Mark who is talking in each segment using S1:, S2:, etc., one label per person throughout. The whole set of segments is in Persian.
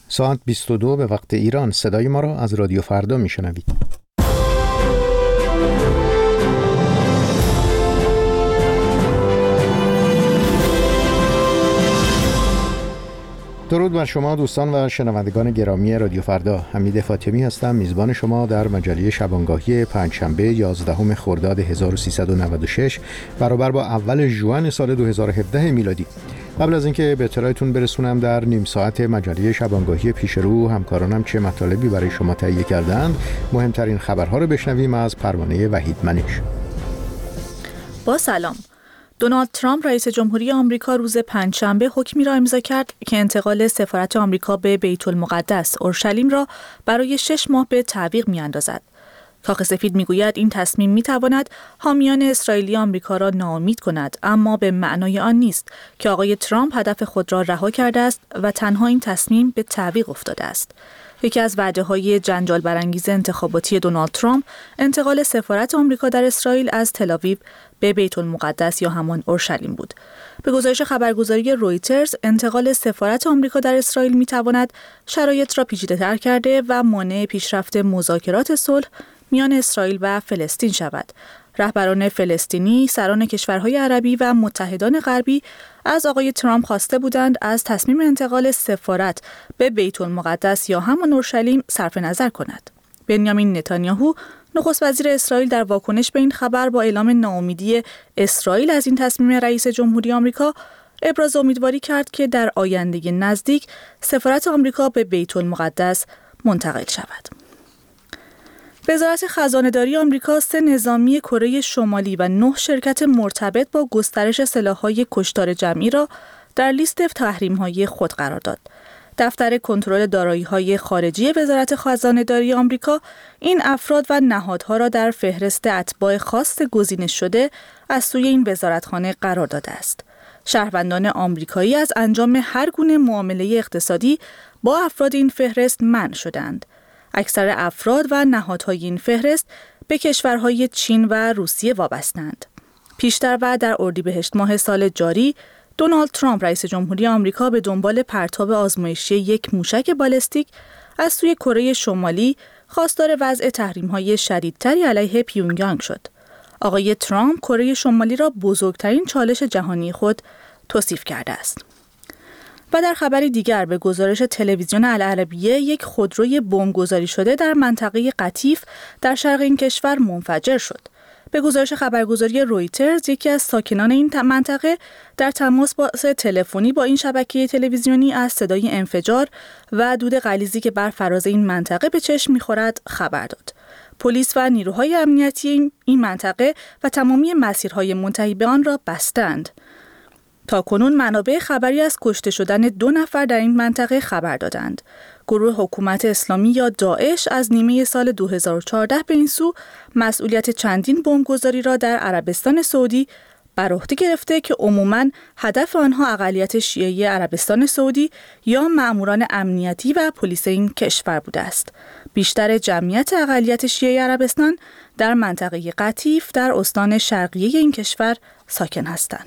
S1: ساعت 22 به وقت ایران. صدای ما را از رادیو فردا میشنوید. درود بر شما دوستان و شنوندگان گرامی رادیو فردا. حمید فاطمی هستم، میزبان شما در مجله شبانگاهی پنجشنبه 11 خرداد 1396 برابر با اول ژوئن سال 2017 میلادی. قبل از اینکه به اطلاعتون برسونم در نیم ساعت مجله شبانگاهی پیش رو همکارانم چه مطالبی برای شما تهیه کردند، مهمترین خبرها رو بشنویم از پروانه وحید منش.
S2: با سلام. دونالد ترامپ رئیس جمهوری آمریکا روز پنجشنبه حکمی را امضا کرد که انتقال سفارت آمریکا به بیت المقدس اورشلیم را برای 6 ماه به تعویق می‌اندازد. کاخ سفید می‌گوید این تصمیم می‌تواند حامیان اسرائیلی آمریکا را ناامید کند، اما به معنای آن نیست که آقای ترامپ هدف خود را رها کرده است و تنها این تصمیم به تعویق افتاده است. یکی از وعده‌های جنجال برانگیز انتخاباتی دونالد ترامپ انتقال سفارت آمریکا در اسرائیل از تل‌آویو به بیت المقدس یا همان اورشلیم بود. به گزارش خبرگزاری رویترز، انتقال سفارت آمریکا در اسرائیل می‌تواند شرایط را پیچیده‌تر کرده و مانع پیشرفت مذاکرات صلح میان اسرائیل و فلسطین شود. رهبران فلسطینی، سران کشورهای عربی و متحدان غربی از آقای ترامپ خواسته بودند از تصمیم انتقال سفارت به بیت المقدس یا همان اورشلیم صرف نظر کند. بنیامین نتانیاهو، نخست وزیر اسرائیل، در واکنش به این خبر با اعلام ناامیدی اسرائیل از این تصمیم رئیس جمهوری آمریکا ابراز امیدواری کرد که در آینده نزدیک سفارت آمریکا به بیت المقدس منتقل شود. وزارت خزانه‌داری آمریکا 3 نظامی کره شمالی و 9 شرکت مرتبط با گسترش سلاح‌های کشتار جمعی را در لیست تحریم‌های خود قرار داد. دفتر کنترل دارایی‌های خارجی وزارت خزانه‌داری آمریکا این افراد و نهادها را در فهرست اتباع خاص گزینش شده از سوی این وزارتخانه قرار داده است. شهروندان آمریکایی از انجام هر گونه معامله اقتصادی با افراد این فهرست منع شدند. اکثر افراد و نهادهای این فهرست به کشورهای چین و روسیه وابسته‌اند. پیشتر و در اردیبهشت ماه سال جاری، دونالد ترامپ رئیس جمهوری آمریکا به دنبال پرتاب آزمایشی یک موشک بالستیک از سوی کره شمالی خواستار وضع تحریم‌های شدیدتری علیه پیونگیانگ شد. آقای ترامپ کره شمالی را بزرگترین چالش جهانی خود توصیف کرده است. و در خبری دیگر، به گزارش تلویزیون العربیه، یک خودروی بمبگذاری شده در منطقه قطیف در شرق این کشور منفجر شد. به گزارش خبرگزاری رویترز، یکی از ساکنان این منطقه در تماس تلفنی با این شبکه تلویزیونی از صدای انفجار و دود غلیظی که بر فراز این منطقه به چشم می‌خورد خبر داد. پلیس و نیروهای امنیتی این منطقه و تمامی مسیرهای منتهی به آن را بستند. تاکنون منابع خبری از کشته شدن 2 نفر در این منطقه خبر دادند. گروه حکومت اسلامی یا داعش از نیمه سال 2014 به این سو مسئولیت چندین بمبگذاری را در عربستان سعودی بر عهده گرفته که عموماً هدف آنها اقلیت شیعه عربستان سعودی یا مأموران امنیتی و پلیس این کشور بوده است. بیشتر جمعیت اقلیت شیعه عربستان در منطقه قطیف در استان شرقیه این کشور ساکن هستند.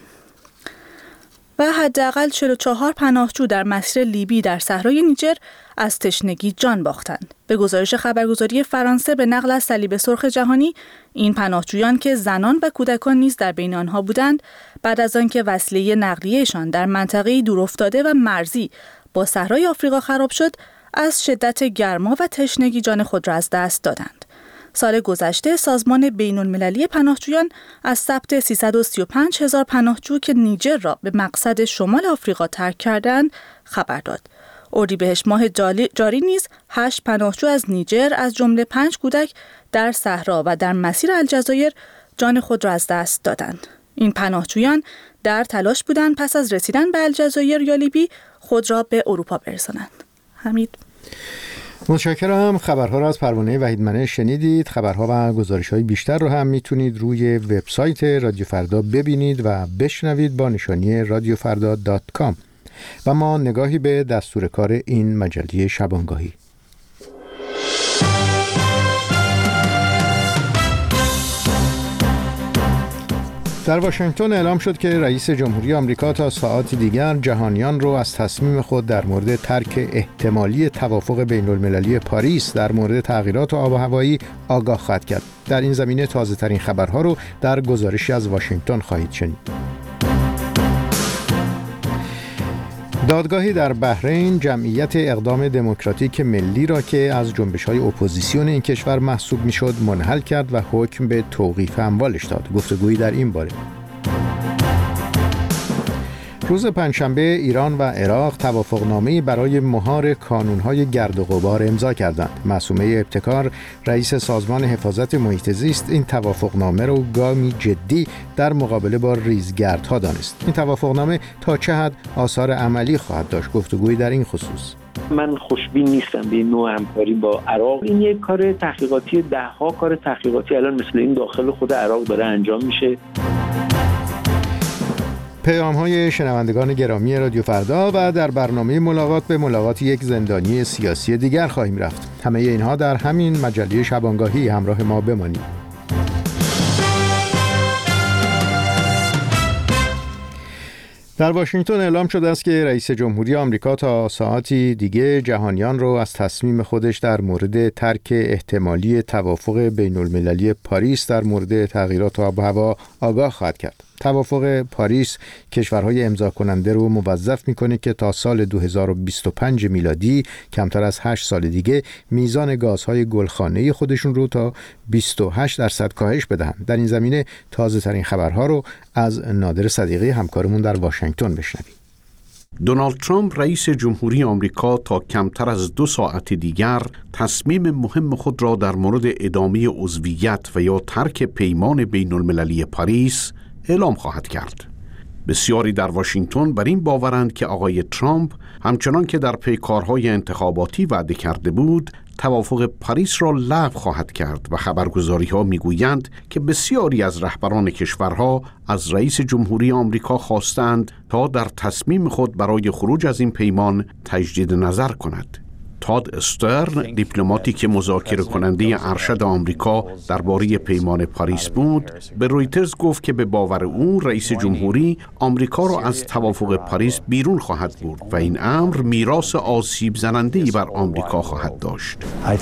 S2: و حداقل 44 پناهجو در مسیر لیبی در صحرای نیجر از تشنگی جان باختند. به گزارش خبرگزاری فرانسه به نقل از صلیب سرخ جهانی، این پناهجویان که زنان و کودکان نیز در بین آنها بودند، بعد از آنکه وسیله نقلیه‌شان در منطقه‌ای دورافتاده و مرزی با صحرای آفریقا خراب شد، از شدت گرما و تشنگی جان خود را از دست دادند. سال گذشته سازمان بین‌المللی پناهجویان از ثبت 335,000 پناهجو که نیجر را به مقصد شمال آفریقا ترک کردند خبر داد. اردیبهشت ماه جاری نیز 8 پناهجو از نیجر از جمله 5 کودک در صحرا و در مسیر الجزایر جان خود را از دست دادند. این پناهجویان در تلاش بودند پس از رسیدن به الجزایر یا لیبی خود را به اروپا برسانند. حمید.
S1: متشکرم. خبرها را از پروانه وحید منش شنیدید. خبرها و گزارش‌های بیشتر رو هم میتونید روی وبسایت رادیو فردا ببینید و بشنوید با نشانی radiofarda.com. و ما نگاهی به دستور کار این مجله شبانگاهی. در واشنگتن اعلام شد که رئیس جمهوری آمریکا تا ساعاتی دیگر جهانیان رو از تصمیم خود در مورد ترک احتمالی توافق بین‌المللی پاریس در مورد تغییرات آب و هوایی آگاه خواهد کرد. در این زمینه تازه‌ترین خبرها رو در گزارشی از واشنگتن خواهید شنید. دادگاهی در بحرین جمعیت اقدام دموکراتیک ملی را که از جنبش‌های اپوزیسیون این کشور محسوب می‌شد منحل کرد و حکم به توقیف اموالش داد. گفتگویی در این باره. روز پنجشنبه ایران و عراق توافقنامه‌ای برای مهار کانون‌های گرد و غبار امضا کردند. معصومه ابتکار رئیس سازمان حفاظت محیط زیست این توافقنامه را گامی جدی در مقابله با ریزگردها دانست. این توافقنامه تا چه حد آثار عملی خواهد داشت؟ گفتگویی در این خصوص.
S3: من خوشبین نیستم به این نوع همکاری با عراق. این یک کار تحقیقاتی، ده‌ها کار تحقیقاتی الان مثل این داخل خود عراق داره انجام میشه.
S1: پیام‌های شنوندگان گرامی رادیو فردا و در برنامه ملاقات یک زندانی سیاسی دیگر خواهیم رفت. همه اینها در همین مجله شبانگاهی. همراه ما بمانید. در واشنگتن اعلام شده است که رئیس جمهوری آمریکا تا ساعتی دیگه جهانیان رو از تصمیم خودش در مورد ترک احتمالی توافق بین‌المللی پاریس در مورد تغییرات آب و هوا آگاه خواهد کرد. توافق پاریس کشورهای امضا کننده رو موظف میکنه که تا سال 2025 میلادی کمتر از 8 سال دیگه میزان گازهای گلخانه‌ای خودشون رو تا 28% کاهش بدهند. در این زمینه تازه ترین خبرها رو از نادر صدیقی همکارمون در واشنگتن بشنویم.
S4: دونالد ترامپ رئیس جمهوری آمریکا تا کمتر از 2 ساعت دیگر تصمیم مهم خود را در مورد ادامه عضویت و یا ترک پیمان بین‌المللی پاریس اعلام خواهد کرد. بسیاری در واشنگتن بر این باورند که آقای ترامپ همچنان که در پیکارهای انتخاباتی وعده کرده بود توافق پاریس را لغو خواهد کرد و خبرگزاری‌ها می‌گویند که بسیاری از رهبران کشورها از رئیس جمهوری آمریکا خواستند تا در تصمیم خود برای خروج از این پیمان تجدید نظر کند. تاد استرن، دیپلماتی که مذاکره کننده ارشد آمریکا درباره پیمان پاریس بود، به رویترز گفت که به باور او رئیس جمهوری آمریکا را از توافق پاریس بیرون خواهد برد و این امر میراث آسیب زننده‌ای بر آمریکا خواهد داشت.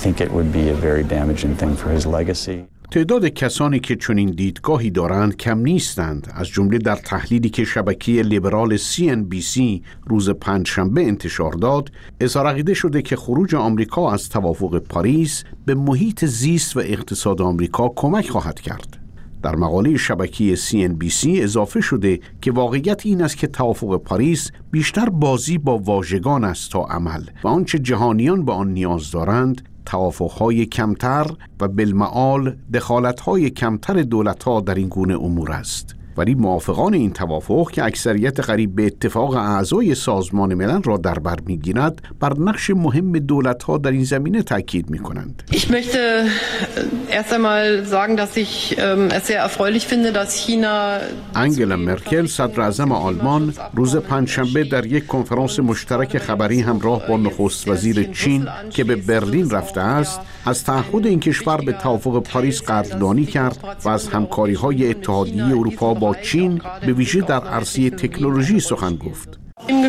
S4: تعداد کسانی که چنین دیدگاهی دارند کم نیستند، از جمله در تحلیلی که شبکه لیبرال CNBC روز پنجشنبه انتشار داد اظهار عقیده شده که خروج آمریکا از توافق پاریس به محیط زیست و اقتصاد آمریکا کمک خواهد کرد. در مقاله شبکه CNBC اضافه شده که واقعیت این است که توافق پاریس بیشتر بازی با واژگان است تا عمل و آنچه جهانیان به آن نیاز دارند توافق‌های کمتر و بالمعال دخالت‌های کمتر دولت‌ها در این گونه امور است. ولی موافقان این توافق که اکثریت قریب به اتفاق اعضای سازمان ملل را در بر می‌گیرد بر نقش مهم دولت‌ها در این زمینه تاکید می‌کنند.
S5: Ich möchte erst einmal sagen, dass ich es sehr erfreulich finde, dass China
S4: انگلا مرکل صدر اعظم آلمان روز پنجشنبه در یک کنفرانس مشترک خبری همراه با نخست وزیر چین که به برلین رفته است از تعهد این کشور به توافق پاریس قدردانی کرد و از همکاری‌های اتحادیه اروپا با چین به ویژه در عرصه تکنولوژی سخن گفت.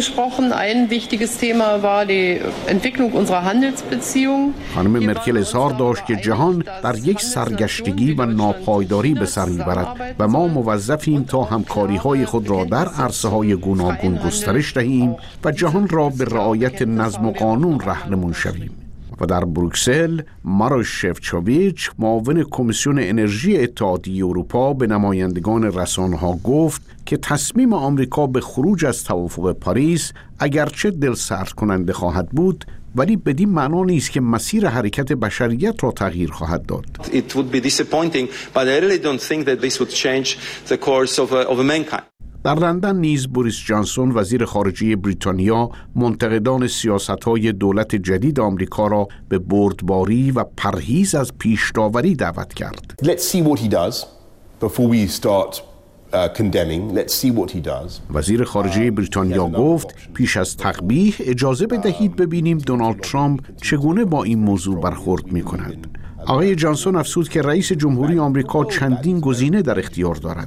S5: Ein wichtiges Thema war die Entwicklung unserer Handelsbeziehungen.
S4: خانم مرکل اظهار داشت که جهان در یک سرگشتگی و ناپایداری به سر میبرد و ما موظفیم تا همکاری‌های خود را در عرصه‌های گوناگون گسترش دهیم و جهان را به رعایت نظم و قانون راهنمون شویم. و در بروکسل ماروش شفچوویچ معاون کمیسیون انرژی اتحادیه اروپا به نمایندگان رسانه‌ها گفت که تصمیم آمریکا به خروج از توافق پاریس اگرچه دلسرد کننده خواهد بود ولی بدین معنا نیست که مسیر حرکت بشریت را تغییر خواهد داد.
S6: It would be disappointing, but I really don't think that this would change the course of mankind.
S4: در لندن نیز بوریس جانسون وزیر خارجه بریتانیا منتقدان سیاست‌های دولت جدید آمریکا را به بردباری و پرهیز از پیش‌داوری دعوت کرد.
S7: Let's see what he does before we start condemning. Let's see what he does.
S4: وزیر خارجه بریتانیا گفت پیش از تقبیح اجازه بدهید ببینیم دونالد ترامپ چگونه با این موضوع برخورد می‌کند. آقای جانسون افزود که رئیس جمهوری آمریکا چندین گزینه در اختیار دارد.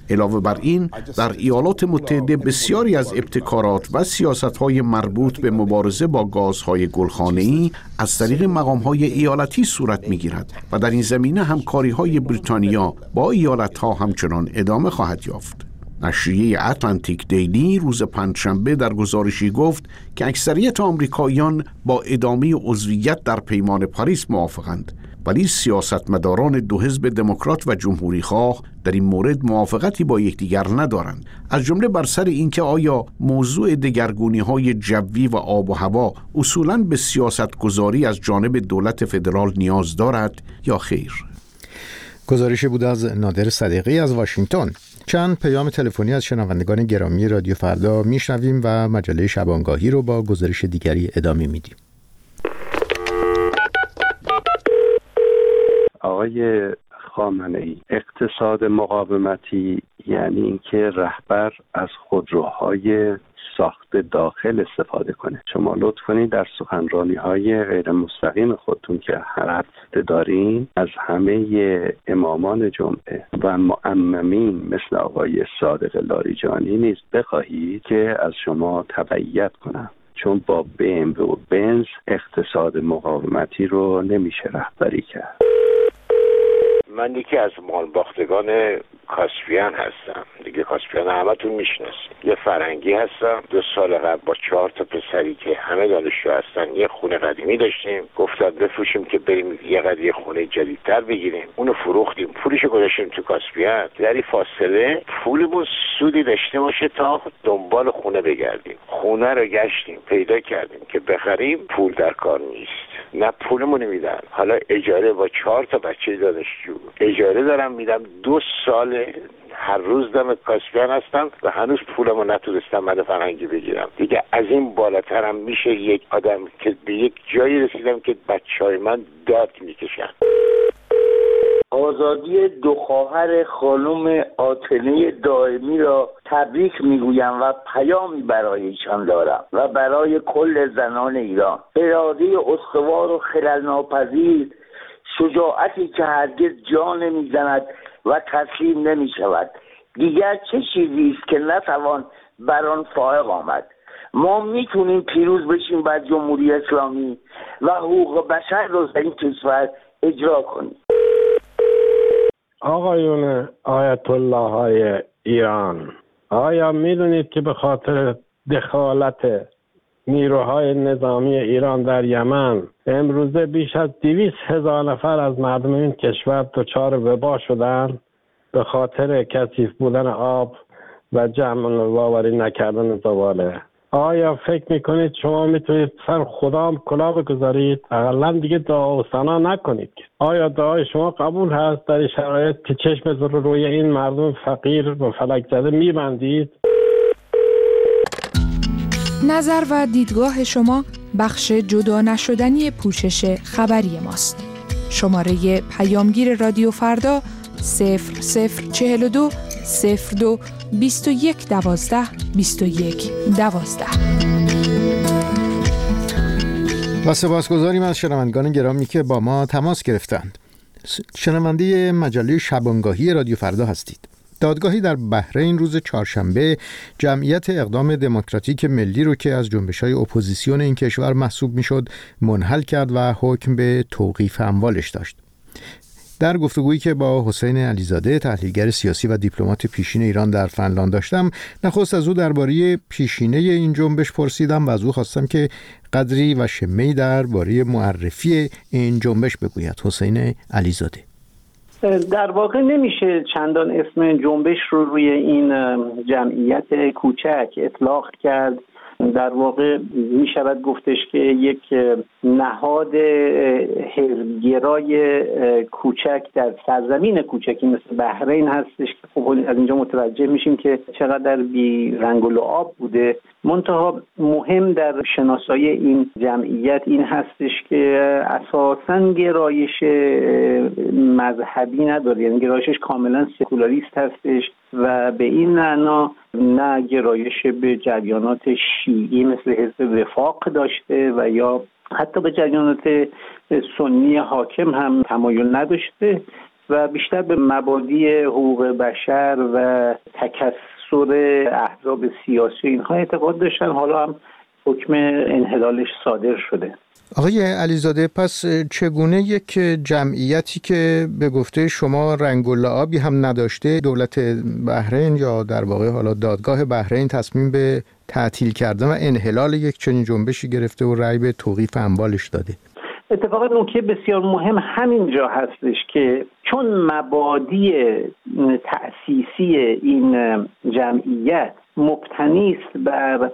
S4: علاوه بر این، در ایالات متحده بسیاری از ابتکارات و سیاست‌های مربوط به مبارزه با گازهای گلخانه‌ای از طریق مقام‌های ایالتی صورت می‌گیرد و در این زمینه همکاری‌های بریتانیا با ایالت‌ها همچنان ادامه خواهد یافت. نشریه اتلانتیک دیلی روز پنجشنبه در گزارشی گفت که اکثریت آمریکاییان با ادامه عضویت در پیمان پاریس موافقند، ولی سیاستمداران دو حزب دموکرات و جمهوری خواه در این مورد موافقتی با یکدیگر ندارند، از جمله بر سر اینکه آیا موضوع دگرگونی‌های جوی و آب و هوا اصولاً به سیاستگذاری از جانب دولت فدرال نیاز دارد یا خیر.
S1: گزارشی بود از نادر صدیقی از واشنگتن. چند پیام تلفنی از شنوندگان گرامی رادیو فردا میشنویم و مجله شبانگاهی رو با گزارش دیگری ادامه میدیم.
S8: آقای خامنه‌ای، اقتصاد مقاومتی یعنی اینکه رهبر از خودروهای ساخت داخل استفاده کنه. شما لطف کنید در سخنرانی‌های غیر مستقیم خودتون که هر هفته دارین از همه امامان جمعه و معممین مثل آقای صادق لاریجانی نیز بخواهید که از شما تبعیت کنن، چون با BMW و بنز اقتصاد مقاومتی رو نمیشه رهبری کرد.
S9: من یکی از مالباختگان کاسپیان هستم. دیگه کاسپیان همتون میشناسید. یه فرنگی هستم. 2 سال قبل با 4 تا پسری که همه دانشجو هستن یه خونه قدیمی داشتیم. گفتم بفروشیم که بریم یه قضیه خونه جدیدتر بگیریم. اونو فروختیم. پولشو گذاشتیم تو کاسپیان. در این فاصله پولمون سودی داشته باشه تا دنبال خونه بگردیم. خونه رو گشتیم، پیدا کردیم که بخریم، پول در کار نیست. نه پولمون میدن. حالا اجاره با 4 تا بچه دانشجو اجاره دارم میدم. 2 سال هر روز دم کاسپیان هستم و هنوز پولمو نتونستم من فرنگی بگیرم. دیگه از این بالاترم میشه یک آدم که به یک جایی رسیدم که بچهای من داد میکشن.
S10: آزادی 2 خواهر خانم آتنه دائمی را تبریک میگویم و پیامی برای ایشان دارم و برای کل زنان ایران. اراده استوار و خلل‌ناپذیر، شجاعتی که هرگز جا نمیزند و تسلیم نمی شود. دیگر چه چیزی است که نتوان بر آن فائق آمد. ما میتونیم پیروز بشیم بر جمهوری اسلامی و حقوق بشر را در این کشور اجرا کنیم.
S11: آقایون آیت الله های ایران، آیا میدونید که به خاطر دخالت نیروهای نظامی ایران در یمن امروزه بیش از 200,000 نفر از مردم این کشور دچار وبا شدن به خاطر کثیف بودن آب و جمع آوری نکردن زباله؟ آیا فکر میکنید شما میتونید سر خدا کلاه بگذارید؟ اقلا دیگه دعا و ثنا نکنید. آیا دعای شما قبول هست در این شرایط که چشم رو روی این مردم فقیر و فلک زده میبندید؟
S12: نظر و دیدگاه شما بخش جدا نشدنی پوشش خبری ماست. شماره پیامگیر رادیو فردا 0042 02 21 12 21 12.
S1: و سپاسگزاریم از شنوندگان گرامی که با ما تماس گرفتند. شنونده مجله شبانگاهی رادیو فردا هستید. دادگاهی در بحرین روز چهارشنبه جمعیت اقدام دموکراتیک ملی رو که از جنبش‌های اپوزیسیون این کشور محسوب می‌شد منحل کرد و حکم به توقیف اموالش داشت. در گفتگویی که با حسین علیزاده تحلیلگر سیاسی و دیپلمات پیشین ایران در فنلاند داشتم، نخست از او درباره پیشینه این جنبش پرسیدم و از او خواستم که قدری و شمه‌ای درباره معرفی این جنبش بگوید. حسین علیزاده:
S3: در واقع نمیشه چندان اسم جنبش رو روی این جمعیت کوچک اطلاق کرد. در واقع می شود گفتش که یک نهاد حزبگرای کوچک در سرزمین کوچکی مثل بحرین هستش که خب از اینجا متوجه میشیم که چقدر بی رنگ و لعاب بوده. منتها مهم در شناسایی این جمعیت این هستش که اساساً گرایش مذهبی نداره، یعنی گرایشش کاملا سکولاریست هستش و به این معنا نه گرایش به جریانات شیعی مثل حزب وفاق داشته و یا حتی به جریانات سنی حاکم هم تمایل نداشته و بیشتر به مبادی حقوق بشر و تکثر احزاب سیاسی اینها اعتقاد داشتن. حالا هم حکم انحلالش صادر شده.
S1: آقای علیزاده، پس چگونه یک جمعیتی که به گفته شما رنگ و لعابی هم نداشته، دولت بحرین یا در واقع حالا دادگاه بحرین تصمیم به تعطیل کردن و انحلال یک چنین جنبشی گرفته و رأی به توقیف اموالش داده؟
S3: اتفاقا نکته بسیار مهم همینجا هستش که چون مبادی تأسیسی این جمعیت مبتنی است بر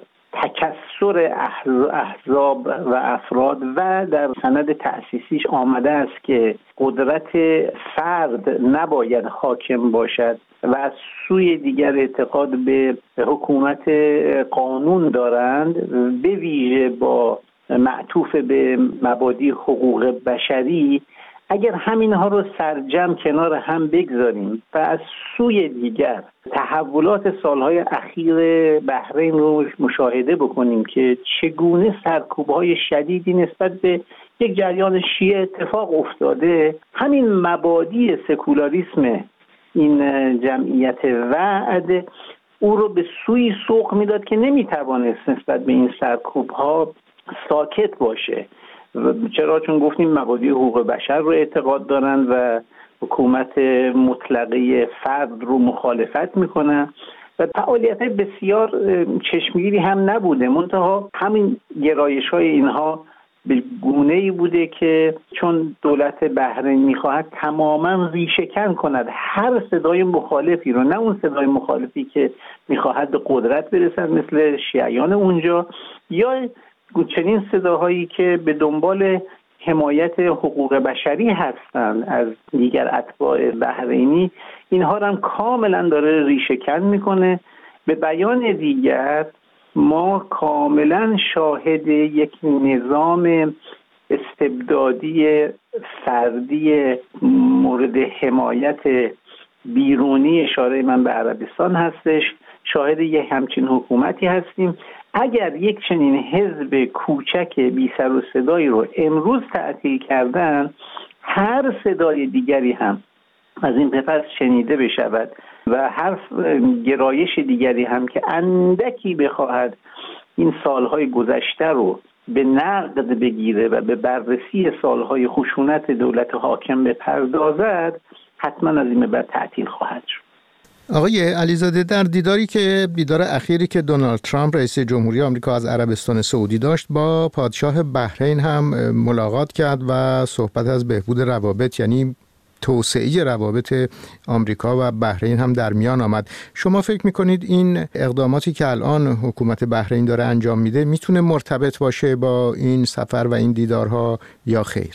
S3: تکثر احزاب و افراد و در سند تأسیسیش آمده است که قدرت فرد نباید حاکم باشد و از سوی دیگر اعتقاد به حکومت قانون دارند، به ویژه با معطوف به مبادی حقوق بشری، اگر همینها رو سرجم کنار هم بگذاریم و از سوی دیگر تحولات سالهای اخیر بحرین رو مشاهده بکنیم که چگونه سرکوب‌های شدیدی نسبت به یک جریان شیعه اتفاق افتاده، همین مبادی سکولاریسم این جمعیت وعد او رو به سوی سوق میداد که نمیتوانست نسبت به این سرکوب‌ها ساکت باشه. چرا؟ چون گفتیم مبادی حقوق بشر رو اعتقاد دارن و حکومت مطلقه فرد رو مخالفت میکنن و فعالیت بسیار چشمگیری هم نبوده، منتها همین گرایش های اینها به گونه‌ای بوده که چون دولت بحرین میخواهد تماما ریشه‌کن کند هر صدای مخالفی رو، نه اون صدای مخالفی که میخواهد به قدرت برسد مثل شیعیان اونجا، یا چنین صداهایی که به دنبال حمایت حقوق بشری هستند از دیگر اتباع بحرینی، اینها رو هم کاملا داره ریشه‌کن میکنه. به بیان دیگر ما کاملا شاهد یک نظام استبدادی فردی مورد حمایت بیرونی اشاره من به عربستان هستش، شاهد یک همچین حکومتی هستیم. اگر یک چنین حزب کوچک بی سر و صدایی رو امروز تعطیل کردن، هر صدای دیگری هم از این پس شنیده بشود و هر گرایش دیگری هم که اندکی بخواهد این سالهای گذشته رو به نقد بگیره و به بررسی سالهای خشونت دولت حاکم بپردازد، حتما از این به بعد تعطیل خواهد شد.
S1: آقای علیزاده، در دیدار اخیری که دونالد ترامپ رئیس جمهوری آمریکا از عربستان سعودی داشت، با پادشاه بحرین هم ملاقات کرد و صحبت از بهبود روابط، یعنی توسعه روابط آمریکا و بحرین هم در میان آمد. شما فکر میکنید این اقداماتی که الان حکومت بحرین داره انجام میده میتونه مرتبط باشه با این سفر و این دیدارها یا خیر؟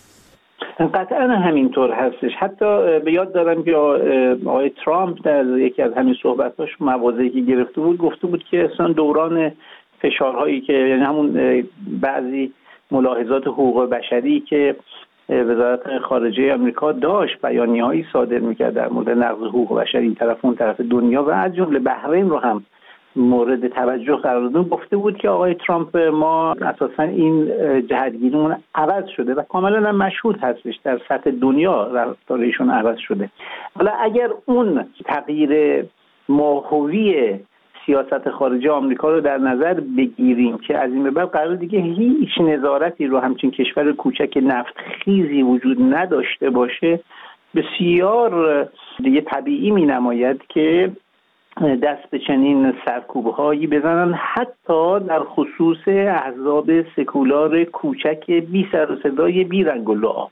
S3: قطعا همینطور هستش. حتی به یاد دارم که آقای ترامپ در یکی از همین صحبتاش مواضعی که گرفته بود گفته بود که اصلا دوران فشارهایی که، یعنی همون بعضی ملاحظات حقوق بشری که وزارت خارجه آمریکا داشت، بیانیه‌هایی صادر می‌کرد در مورد نقض حقوق بشر این طرف اون طرف دنیا و از جمله بحرین رو هم مورد توجه قرار داد، گفته بود که آقای ترامپ ما اساساً این جهتگیریمون عوض شده و کاملا مشهود هستش در سطح دنیا رفتارشون عوض شده. حالا اگر اون تغییر ماهوی سیاست خارجه آمریکا رو در نظر بگیریم که از این به بعد قرار دیگه هیچ نظارتی رو همچین کشور کوچک نفتخیزی وجود نداشته باشه، بسیار دیگه طبیعی می نماید که دست به چنین سرکوب‌هایی بزنن، حتی در خصوص احزاب سکولار کوچک بی سر و صدای بی رنگ و لعاب.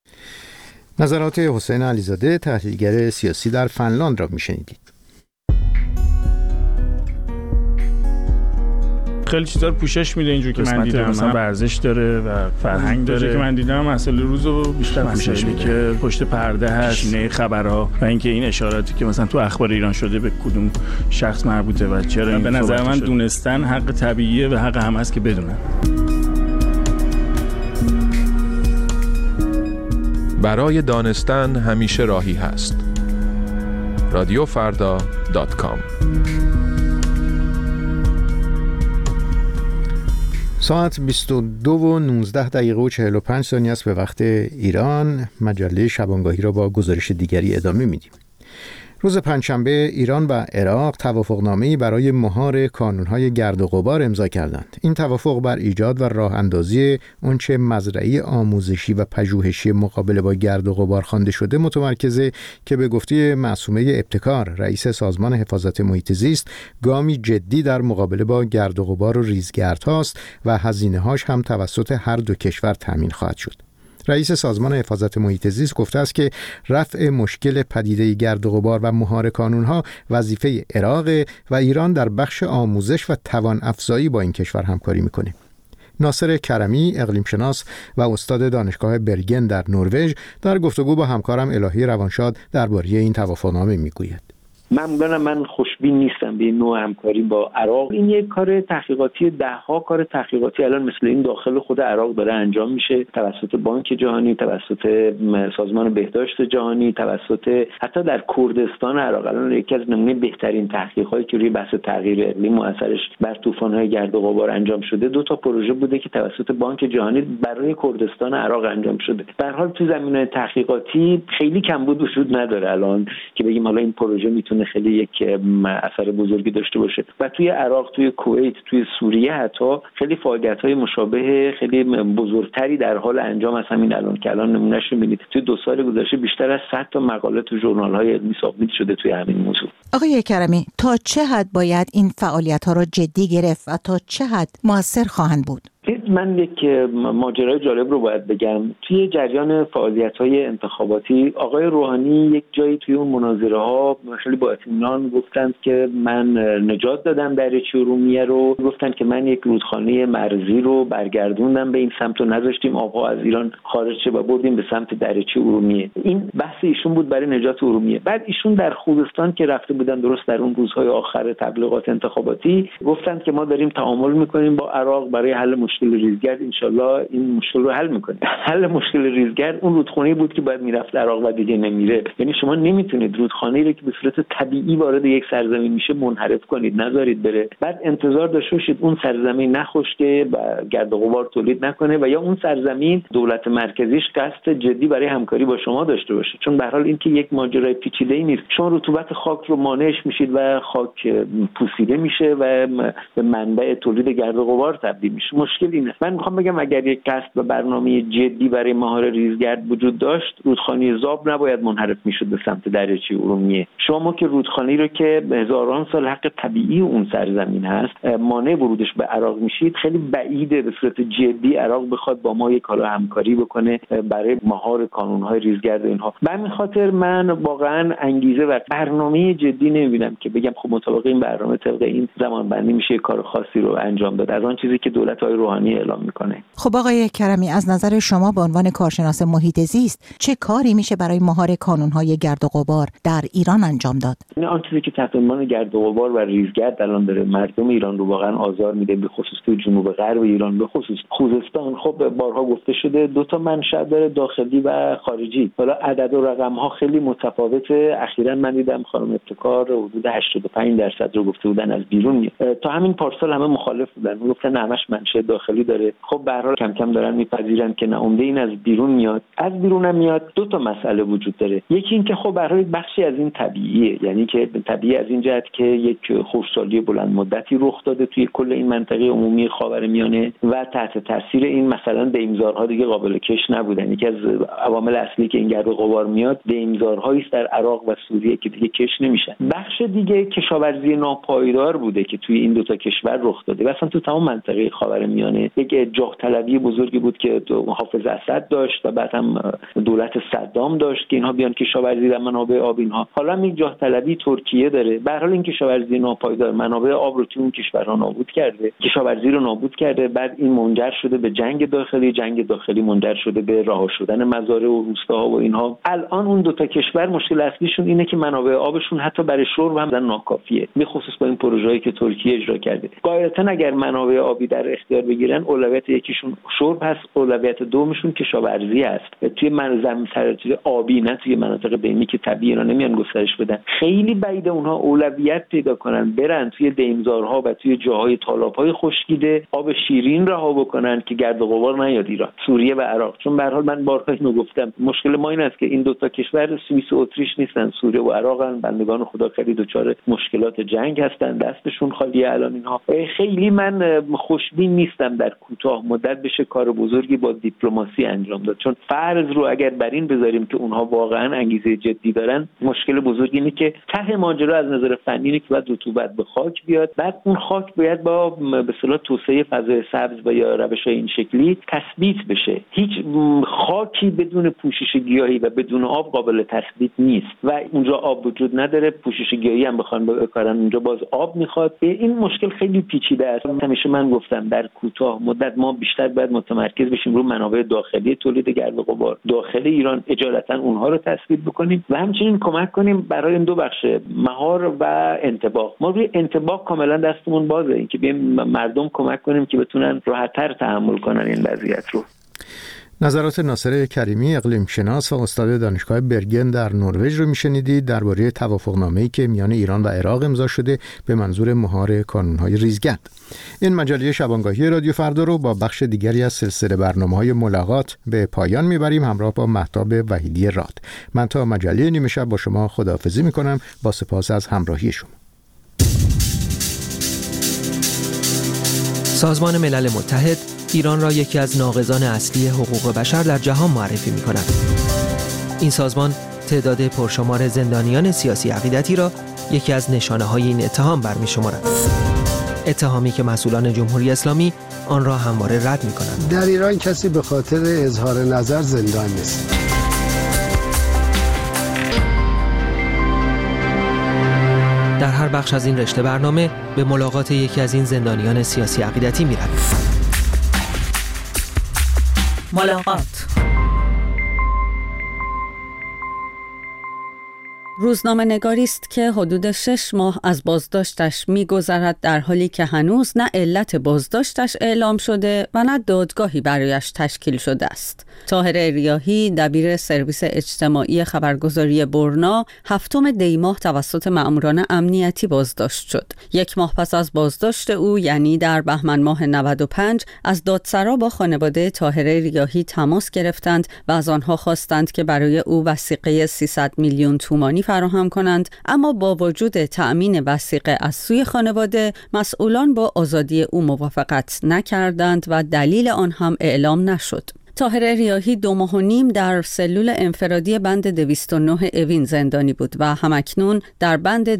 S1: نظرات حسین علیزاده، تحلیلگر سیاسی در فنلاند را میشنیدید.
S13: خیلی چیزا رو پوشش میده اینجوری که من دیدم، مثلا ورزش داره و فرهنگ داره که من دیدم، مسئله روزو بیشتر پوشش میده که پشت پرده هست، نه خبرها و اینکه این اشاراتی که مثلا تو اخبار ایران شده به کدوم شخص مربوطه و چرا این به نظر من دونستن حق طبیعیه و حق هم هست که بدونن.
S14: برای دانستن همیشه راهی هست. رادیوفردا.com
S1: ساعت 22:19:45 است به وقت ایران. مجله شبانگاهی را با گزارش دیگری ادامه میدیم. روز پنجشنبه ایران و عراق توافقنامه‌ای برای مهار کانون‌های گرد و غبار امضا کردند. این توافق بر ایجاد و راه اندازی آنچه مزرعه آموزشی و پژوهشی مقابله با گرد و غبار خوانده شده متمرکزه که به گفته معصومه ابتکار رئیس سازمان حفاظت محیط زیست گامی جدی در مقابله با گرد و غبار و ریزگردهاست و هزینه‌هاش هم توسط هر دو کشور تامین خواهد شد. رئیس سازمان حفاظت محیط زیست گفته است که رفع مشکل پدیده گرد و غبار و مهار کانونها وظیفه عراق و ایران در بخش آموزش و توان افزایی با این کشور همکاری میکنه. ناصر کرمی، اقلیم شناس و استاد دانشگاه برگن در نروژ، در گفتگو با همکارم الهی روانشاد درباره این توافقنامه میگوید.
S3: من خوشبین نیستم به این نوع همکاری با عراق. این یک کار تحقیقاتی، ده‌ها کار تحقیقاتی الان مثل این داخل خود عراق داره انجام میشه، توسط بانک جهانی، توسط سازمان بهداشت جهانی، توسط حتی در کردستان عراق. الان یکی از نمونه بهترین تحقیقاتی که روی بحث تغییر اقلیم و اثرش بر طوفان‌های گرد و غبار انجام شده 2 تا پروژه بوده که توسط بانک جهانی برای کردستان عراق انجام شده. به هر حال تو زمینه تحقیقاتی خیلی کمبود وجود نداره الان که بگیم حالا این پروژه میتونه خیلی یک اثر بزرگی داشته باشه. و توی عراق، توی کویت، توی سوریه حتی خیلی فعالیت‌های مشابه خیلی بزرگتری در حال انجام است. همین الان که الان نمونهش رو می‌بینید توی 2 سال گذشته بیشتر از 100 تا مقاله تو ژورنال‌های علمی سابمیت شده توی همین موضوع.
S15: آقای کرمی، تا چه حد باید این فعالیت‌ها رو جدی گرفت و تا چه حد موثر خواهند بود؟
S3: من یک ماجرای جالب رو باید بگم. توی جریان فعالیت‌های انتخاباتی آقای روحانی یک جایی توی اون مناظره‌ها خیلی با اطمینان گفتند که من نجات دادم دریاچه ارومیه رو، گفتند که من یک رودخانه مرزی رو برگردوندم به این سمت و نذاشتیم آبها از ایران خارج شه و بردیم به سمت دریاچه ارومیه. این بحث ایشون بود برای نجات ارومیه. بعد ایشون در خوزستان که رفته بودن درست در اون روزهای آخر تبلیغات انتخاباتی گفتند که ما داریم تعامل می‌کنیم با عراق برای حل مشکل ریزگرد، انشالله این مشکل رو حل میکنه. حل مشکل ریزگرد اون رودخانه‌ای بود که باید میرفت عراق و دیگه نمیره. یعنی شما نمیتونید رودخانه‌ای رو که به صورت طبیعی وارد یک سرزمین میشه منحرف کنید، نذارید بره. بعد انتظار داشته باشید اون سرزمین نخشته و گرد و غبار تولید نکنه و یا اون سرزمین دولت مرکزیش قصد جدی برای همکاری با شما داشته باشه. چون به هر حال این که یک ماجرای پیچیده‌ای نیست. شما رطوبت خاک رو مانعش میشید و خاک پوسیده میشه و به منبع تولید گرد و غبار تبدیل میشه. مشکل اینه. من میخوام بگم اگر یک قصد و برنامه جدی برای مهار ریزگرد وجود داشت، رودخانه زاب نباید منحرف میشد به سمت دریاچه ارومیه. شما که رودخانه‌ای رو که هزاران سال حق طبیعی اون سرزمین هست مانع ورودش به عراق میشید، خیلی بعیده به صورت جدی عراق بخواد با ما یک حالا همکاری بکنه برای مهار کانون‌های ریزگرد اینها. به همین خاطر من واقعا انگیزه و برنامه جدی نمیبینم که بگم خب مطابق این برنامه طبق این زمانبندی میشه کار خاصی رو انجام داد از آن چیزی که دولت‌های روحانی اعلام میکنه.
S15: خب آقای کرمی، از نظر شما به عنوان کارشناس محیط زیست چه کاری میشه برای مهار کانون‌های گرد و غبار در ایران انجام داد؟
S3: آن چیزی که تحت عنوان گرد و غبار و ریزگرد الان داره مردم ایران رو واقعا آزار میده، به خصوص تو جنوب غرب ایران، به خصوص خوزستان. خب بارها گفته شده 2 تا منشأ داره، داخلی و خارجی. حالا عدد و رقم‌ها خیلی متفاوته. اخیراً من دیدم خانم ابتکار حدود 85% رو گفته بودن از بیرون میاد. تا همین پارسال همه مخالف بودن، گفتن همش منشأ داخلی داره. خب به هر حال کم کم دارن میپذیرن که نه، عمده این از بیرون میاد. از بیرون هم میاد. 2 تا مسئله وجود داره. یکی این که خب به هر حال بخشی از این طبیعیه، یعنی که طبیعی از این جهت که یک خشکسالی بلند مدتی رخ داده توی کل این منطقه عمومی خاورمیانه و تحت تاثیر این مثلا دیمزارها دیگه قابل کش نبودن. یکی از عوامل اصلی که این گرد و غبار میاد دیمزارهایی است در عراق و سوریه که دیگه کش نمیشن. بخش دیگه کشاورزی ناپایدار بوده که توی این 2 تا کشور رخ داده. مثلا تو تمام منطقه خاورمیانه یک جاه طلبی بزرگی بود که حافظ اسد داشت و بعد هم دولت صدام داشت که اینها بیان کشاورزی و منابع آب اینها. حالا هم یک جاه طلبی ترکیه داره. به هر حال این کشاورزی ناپایدار منابع آب رو توی اون کشورها نابود کرده، کشاورزی رو نابود کرده. بعد این منجر شده به جنگ داخلی منجر شده به رها شدن مزارع و روستاها و اینها. الان اون 2 تا کشور مشکل اصلیشون اینه که منابع آبشون حتی برای شرب هم ناکافیه، به خصوص با این پروژه‌ای که ترکیه اجرا کرده. غالبا اگر منابع آبی در اختیار بگیرن میگن اولویت یکیشون شرب هست، اولویت دومشون کشاورزی هست توی زمین سرزمین آبی، نه توی مناطق بینی که طبیعی اینا نمیان گسترش بدن. خیلی بعیده اونها اولویت پیدا کنن برن توی دیمزارها و توی جاهای تالاب‌های خشکیده آب شیرین رها بکنن که گرد و غبار نیاد ایران، سوریه و عراق. چون به هر حال من بارها اینو گفتم، مشکل ما این است که این دو تا کشور سوئیس و اتریش نیستن، سوریه و عراقن. بندگان خدا خیلی دچار مشکلات جنگ هستن، دستشون خالیه الان اینها. خیلی من خوشبین نیستم در کوتاه مدت بشه کار بزرگی با دیپلماسی انجام داد، چون فرض رو اگر بر این بذاریم که اونها واقعا انگیزه جدی دارن، مشکل بزرگی اینه که ته ماجرا از نظر فنی اینه که باید رطوبت به خاک بیاد، بعد اون خاک باید با به اصطلاح توسعه فضای سبز و یا روش‌های این شکلی تثبیت بشه. هیچ خاکی بدون پوشش گیاهی و بدون آب قابل تثبیت نیست و اونجا آب وجود نداره، پوشش گیاهی هم بخوان بکارن اونجا باز آب میخواد. این مشکل خیلی پیچیده است. همیشه من گفتم در کوتاه مدت ما بیشتر باید متمرکز بشیم رو منابع داخلی تولید گرد و غبار داخل ایران، اجالتا اونها رو تثبیت بکنیم و همچنین کمک کنیم برای این دو بخش مهار و انطباق. ما روی انطباق کاملا دستمون بازه، اینکه بیایم مردم کمک کنیم که بتونن راحت‌تر تحمل کنن این وضعیت رو.
S1: نظرات ناصر کریمی، اقلیم شناس و استاد دانشگاه برگن در نروژ رو میشنیدید درباره توافقنامه‌ای که میان ایران و عراق امضا شده به منظور مهار کانون‌های ریزگرد. این مجله شبانگاهی رادیو فردا رو با بخش دیگری از سلسله برنامه‌های ملاقات به پایان میبریم همراه با مهتاب وحیدی راد. من تا مجله نیمه شب با شما خداحافظی میکنم با سپاس از همراهی شما.
S16: سازمان ملل متحد ایران را یکی از ناقضان اصلی حقوق بشر در جهان معرفی می‌کند. این سازمان تعداد پرشمار زندانیان سیاسی عقیدتی را یکی از نشانه‌های این اتهام برمی‌شمارد. اتهامی که مسئولان جمهوری اسلامی آن را همواره رد می‌کنند.
S17: در ایران کسی به خاطر اظهار نظر زندان نیست.
S16: در هر بخش از این رشته برنامه به ملاقات یکی از این زندانیان سیاسی عقیدتی می‌رویم.
S2: ملاقات.
S18: روزنامه‌نگاری است که حدود 6 ماه از بازداشتش می‌گذرد در حالی که هنوز نه علت بازداشتش اعلام شده و نه دادگاهی برایش تشکیل شده است. طاهر ریاحی دبیر سرویس اجتماعی خبرگزاری برنا 7 دی ماه توسط مأموران امنیتی بازداشت شد. 1 ماه پس از بازداشت او یعنی در بهمن ماه 95 از دادسرا با خانواده طاهر ریاحی تماس گرفتند و از آنها خواستند که برای او وثیقه 300 میلیون تومانی فراهم کنند، اما با وجود تأمین وثیقه از سوی خانواده مسئولان با آزادی او موافقت نکردند و دلیل آن هم اعلام نشد. طاهر ریاحی 2 ماه و نیم در سلول انفرادی بند 209 اوین زندانی بود و همکنون در بند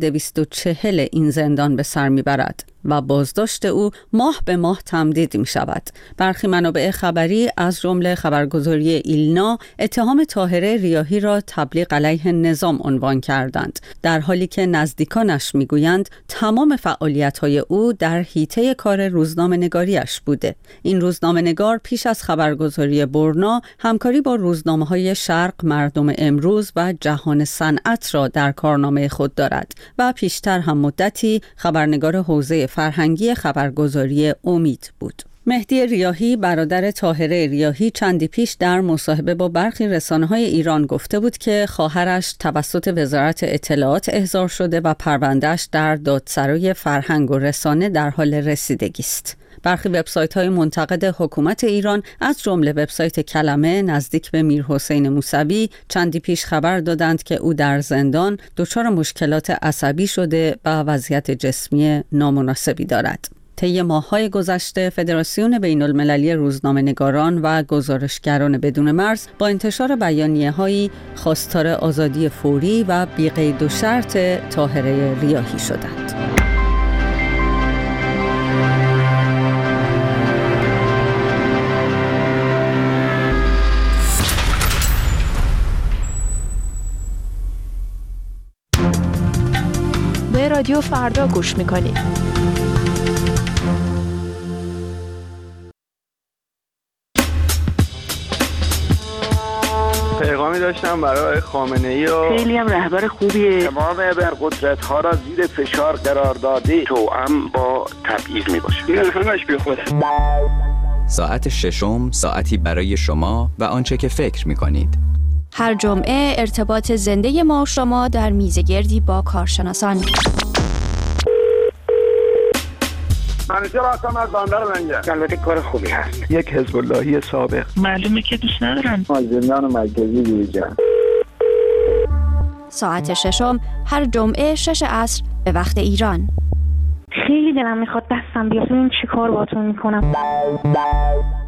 S18: 240 این زندان به سر میبرد و بازداشت او ماه به ماه تمدید می شود. برخی منابع خبری از جمله خبرگزاری ایلنا اتهام طاهر ریاحی را تبلیغ علیه نظام عنوان کردند، در حالی که نزدیکانش می گویند تمام فعالیت‌های او در حیطه کار روزنامه‌نگاریش بوده. این روزنامه‌نگار پیش از خبرگزاری برنا همکاری با روزنامه‌های شرق، مردم امروز و جهان صنعت را در کارنامه خود دارد و پیشتر هم مدتی خبرنگار حوزه فرهنگی خبرگزاری امید بود. مهدی ریاحی برادر طاهر ریاحی چندی پیش در مصاحبه با برخی رسانه‌های ایران گفته بود که خواهرش توسط وزارت اطلاعات احضار شده و پرونده‌اش در دادسرای فرهنگ و رسانه در حال رسیدگی است. برخی وبسایت‌های منتقد حکومت ایران از جمله وبسایت کلمه نزدیک به میرحسین موسوی چندی پیش خبر دادند که او در زندان دچار مشکلات عصبی شده و وضعیت جسمی نامناسبی دارد. طی ماه‌های گذشته فدراسیون بین‌المللی روزنامه‌نگاران و گزارشگران بدون مرز با انتشار بیانیه‌هایی خواستار آزادی فوری و بی‌قید و شرط طاهر ریاحی شدند.
S12: به رادیو فردا گوش می‌کنید.
S8: پیغامی داشتم برای خامنه‌ای و
S10: خیلی هم رهبر خوبیه. تمام ابرقدرت‌ها را زیر فشار قرار داده، توأم با تبعیض می‌باشه.
S8: این همش بی خوده.
S19: ساعت ششم ساعتی برای شما و آنچه که فکر می‌کنید.
S20: هر جمعه ارتباط زنده ما و شما در میزگردی با کارشناسان.
S21: منیجر هستم از بندر منجر.
S22: البته کار خوبی هست.
S23: یک حزب اللهی سابق.
S22: معلومه که دوست ندارم.
S21: از زندان مرکزی بیرون.
S20: ساعت ششم هر جمعه 6 عصر به وقت ایران.
S24: خیلی دلم میخواد دستم بیاد، ببین چی کار باهاتون میکنم.